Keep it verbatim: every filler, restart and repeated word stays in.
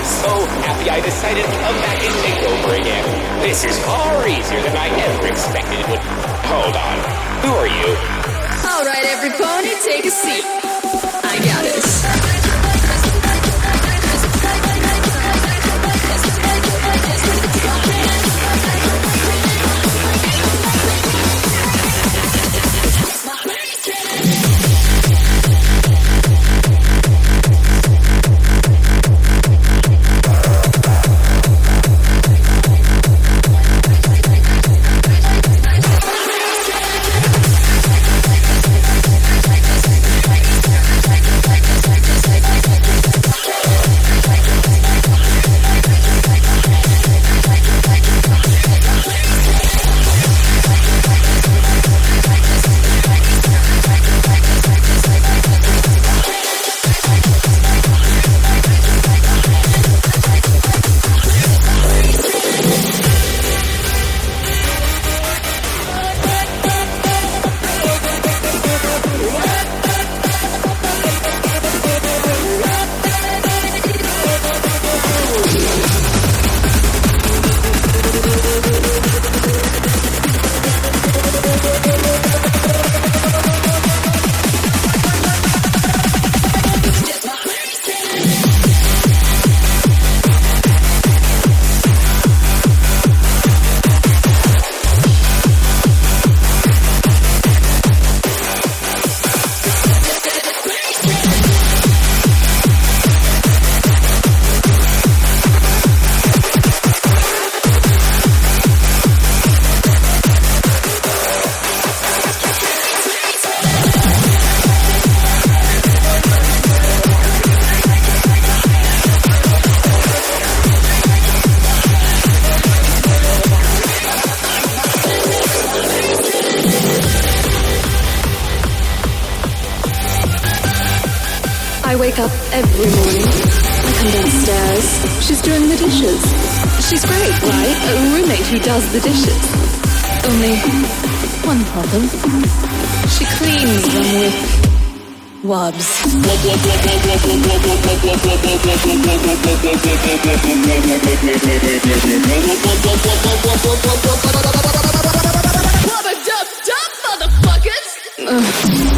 so happy I decided to come back and take over again. This is far easier than I ever expected it would. Hold on. Who are you? All right, every pony, take a seat. I got this. I wake up every morning. I come downstairs. She's doing the dishes. She's great, right? A roommate who does the dishes. Only one problem. She cleans them with wubs. Wubba dub dub, motherfuckers! Ugh.